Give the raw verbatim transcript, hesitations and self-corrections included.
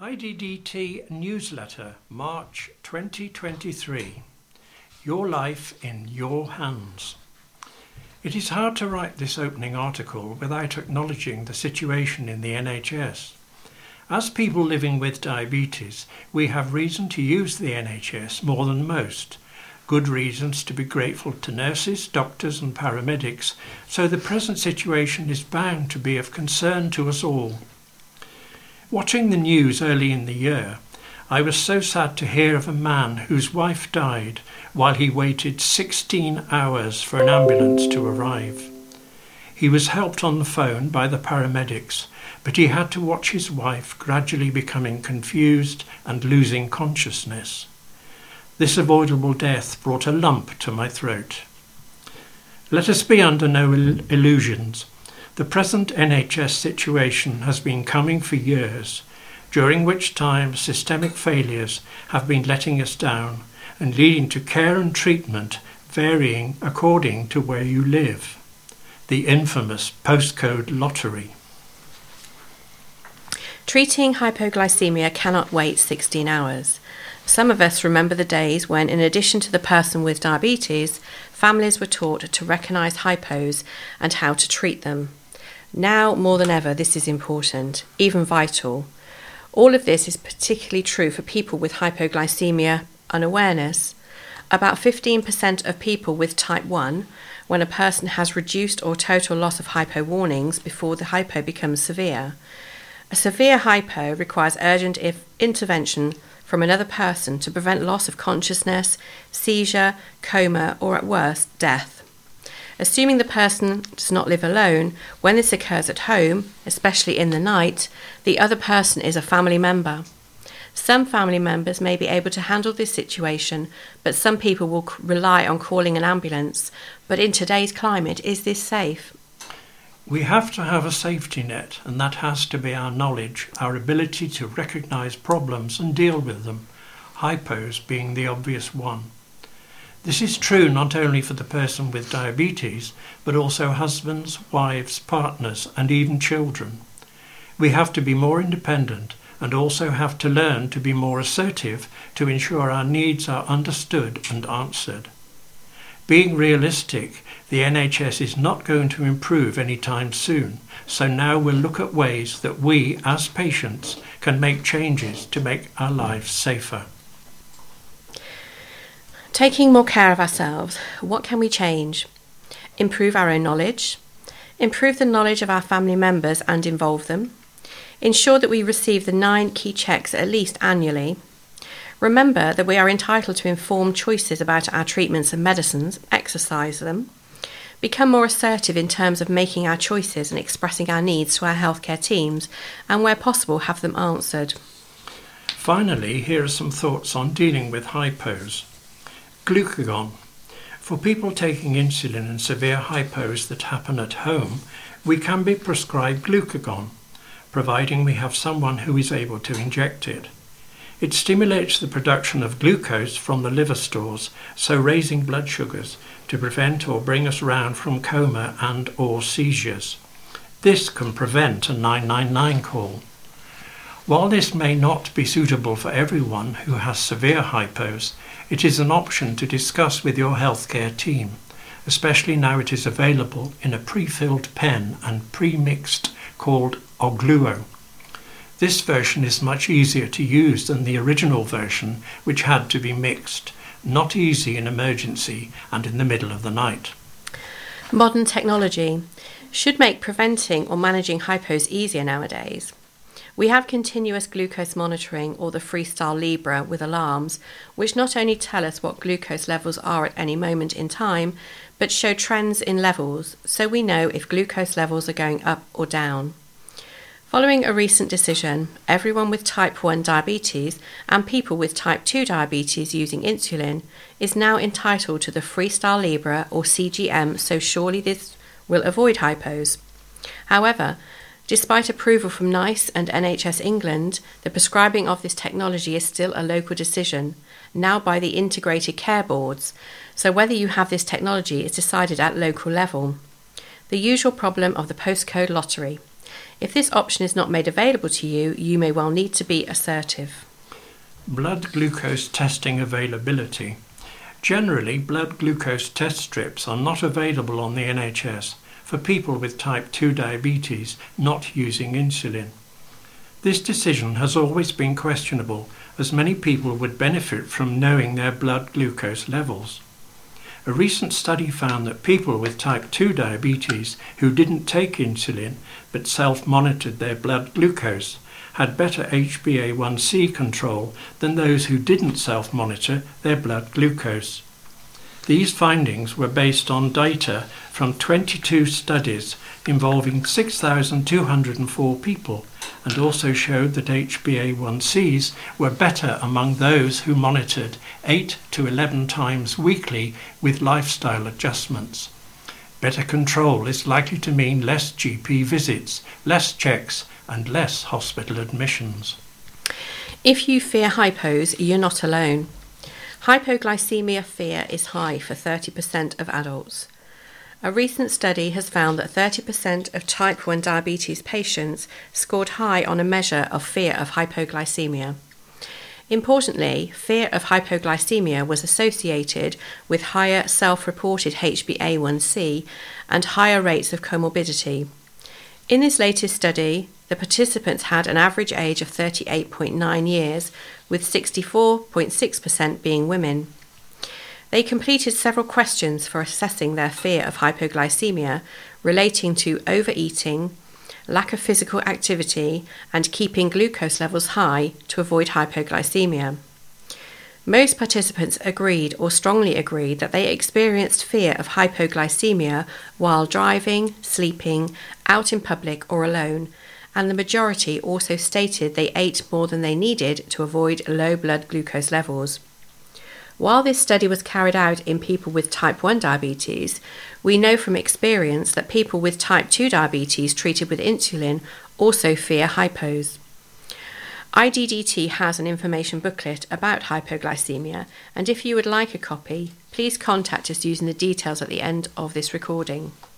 I D D T Newsletter, March twenty twenty-three. Your life in your hands. It is hard to write this opening article without acknowledging the situation in the N H S. As people living with diabetes, we have reason to use the N H S more than most. Good reasons to be grateful to nurses, doctors and paramedics, so the present situation is bound to be of concern to us all. Watching the news early in the year, I was so sad to hear of a man whose wife died while he waited sixteen hours for an ambulance to arrive. He was helped on the phone by the paramedics, but he had to watch his wife gradually becoming confused and losing consciousness. This avoidable death brought a lump to my throat. Let us be under no il- illusions. The present N H S situation has been coming for years, during which time systemic failures have been letting us down and leading to care and treatment varying according to where you live. The infamous postcode lottery. Treating hypoglycemia cannot wait sixteen hours. Some of us remember the days when, in addition to the person with diabetes, families were taught to recognise hypos and how to treat them. Now, more than ever, this is important, even vital. All of this is particularly true for people with hypoglycemia unawareness. About fifteen percent of people with type one, when a person has reduced or total loss of hypo warnings before the hypo becomes severe. A severe hypo requires urgent if intervention from another person to prevent loss of consciousness, seizure, coma, or at worst, death. Assuming the person does not live alone, when this occurs at home, especially in the night, the other person is a family member. Some family members may be able to handle this situation, but some people will c- rely on calling an ambulance. But in today's climate, is this safe? We have to have a safety net, and that has to be our knowledge, our ability to recognise problems and deal with them, hypos being the obvious one. This is true not only for the person with diabetes, but also husbands, wives, partners, and even children. We have to be more independent and also have to learn to be more assertive to ensure our needs are understood and answered. Being realistic, the N H S is not going to improve anytime soon, so now we'll look at ways that we, as patients, can make changes to make our lives safer. Taking more care of ourselves, what can we change? Improve our own knowledge, improve the knowledge of our family members and involve them, ensure that we receive the nine key checks at least annually. Remember that we are entitled to informed choices about our treatments and medicines, exercise them, become more assertive in terms of making our choices and expressing our needs to our healthcare teams, and where possible have them answered. Finally, here are some thoughts on dealing with hypos. Glucagon. For people taking insulin and severe hypos that happen at home, we can be prescribed glucagon, providing we have someone who is able to inject it. It stimulates the production of glucose from the liver stores, so raising blood sugars to prevent or bring us round from coma and or seizures. This can prevent a nine nine nine call. While this may not be suitable for everyone who has severe hypos, it is an option to discuss with your healthcare team, especially now it is available in a pre-filled pen and pre-mixed called Ogluo. This version is much easier to use than the original version, which had to be mixed, not easy in emergency and in the middle of the night. Modern technology should make preventing or managing hypos easier nowadays. We have continuous glucose monitoring, or the Freestyle Libre with alarms, which not only tell us what glucose levels are at any moment in time, but show trends in levels, so we know if glucose levels are going up or down. Following a recent decision, everyone with type one diabetes and people with type two diabetes using insulin is now entitled to the Freestyle Libre or C G M, so surely this will avoid hypos. However, despite approval from NICE and N H S England, the prescribing of this technology is still a local decision, now by the integrated care boards, so whether you have this technology is decided at local level. The usual problem of the postcode lottery. If this option is not made available to you, you may well need to be assertive. Blood glucose testing availability. Generally, blood glucose test strips are not available on the N H S for people with type two diabetes not using insulin. This decision has always been questionable, as many people would benefit from knowing their blood glucose levels. A recent study found that people with type two diabetes who didn't take insulin but self-monitored their blood glucose had better H b A one C control than those who didn't self-monitor their blood glucose. These findings were based on data from twenty-two studies involving six thousand two hundred four people, and also showed that H b A one Cs were better among those who monitored eight to eleven times weekly with lifestyle adjustments. Better control is likely to mean less G P visits, less checks, and less hospital admissions. If you fear hypos, you're not alone. Hypoglycemia fear is high for thirty percent of adults. A recent study has found that thirty percent of type one diabetes patients scored high on a measure of fear of hypoglycemia. Importantly, fear of hypoglycemia was associated with higher self-reported H b A one C and higher rates of comorbidity. In this latest study, the participants had an average age of thirty-eight point nine years, with sixty-four point six percent being women. They completed several questions for assessing their fear of hypoglycemia relating to overeating, lack of physical activity, and keeping glucose levels high to avoid hypoglycemia. Most participants agreed or strongly agreed that they experienced fear of hypoglycemia while driving, sleeping, out in public or alone, and the majority also stated they ate more than they needed to avoid low blood glucose levels. While this study was carried out in people with type one diabetes, we know from experience that people with type two diabetes treated with insulin also fear hypos. I D D T has an information booklet about hypoglycemia, and if you would like a copy, please contact us using the details at the end of this recording.